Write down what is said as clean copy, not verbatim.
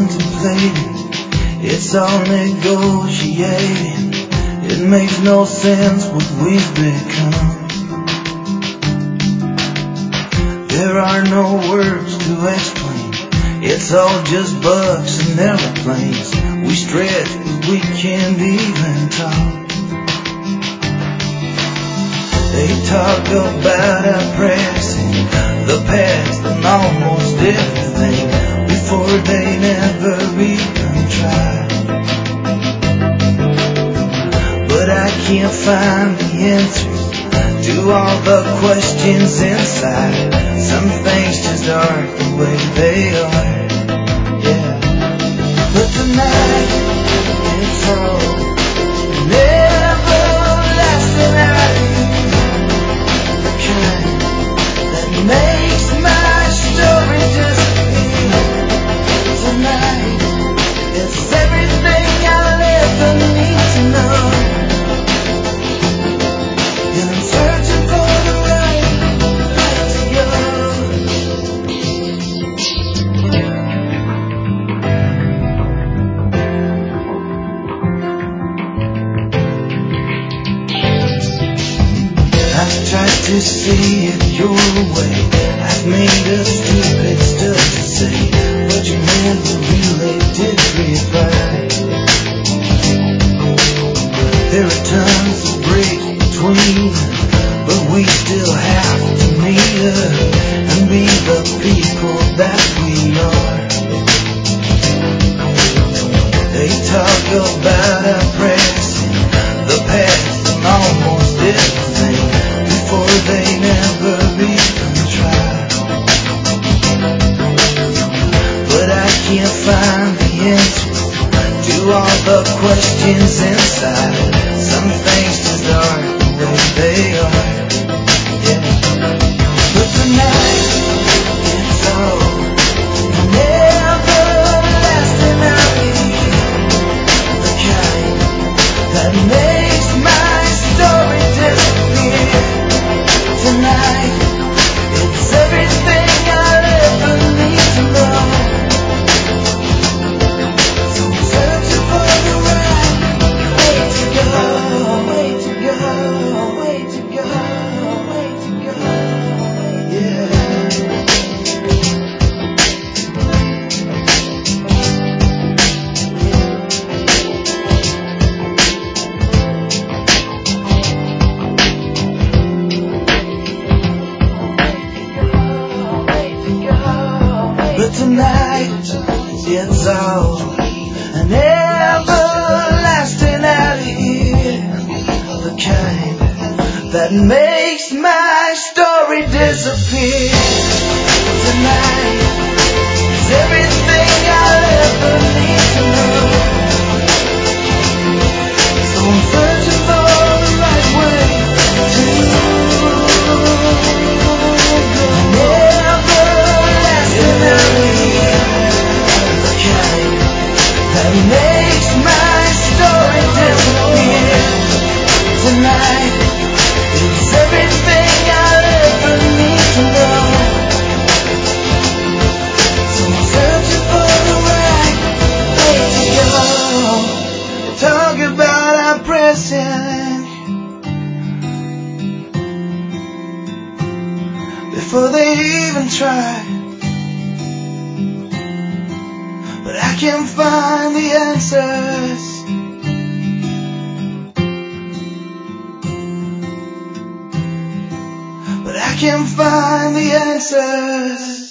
contemplating, it's all negotiating. It makes no sense what we've become. There are no words to explain, it's all just bucks and airplanes. We stretch but we can't even talk. They talk about our pressing the past and almost everything before they never even try. But I can't find the answers to all the questions inside. Some things just aren't the way they are. Yeah. But tonight it's all never lasting out of you. The kind that makes my story disappear. Tonight it's everything I'll ever need to know. And I'm searching for the right place to go. I've tried to see it your way. I've made a stupid stuff to say, but you never really did reply. There are tons of breaks between us, but we still have to meet up and be the people that we are. They talk about our pressing the past and almost everything before they never even try. But I can't find the answer to all the questions inside. Some things just aren't the way they are. Yeah. But tonight it's all never lasting out of here. The kind that makes my story disappear. Tonight it's everything I'll ever need to know. So I'm searching for the right way to go, way to go, way to go, way to go. Yeah. But tonight it's all an everlasting out of here. The kind that makes my story disappear. Tonight is everything I'll ever need to know. So I'm searching for the right way to go. Everlasting out of here. The kind that makes my story disappear. Tonight it's everything I'll ever need to know. So I'm searching for the right way to go. Talk about our pressing before they even try. But I can't find the answers. But I can't find the answers.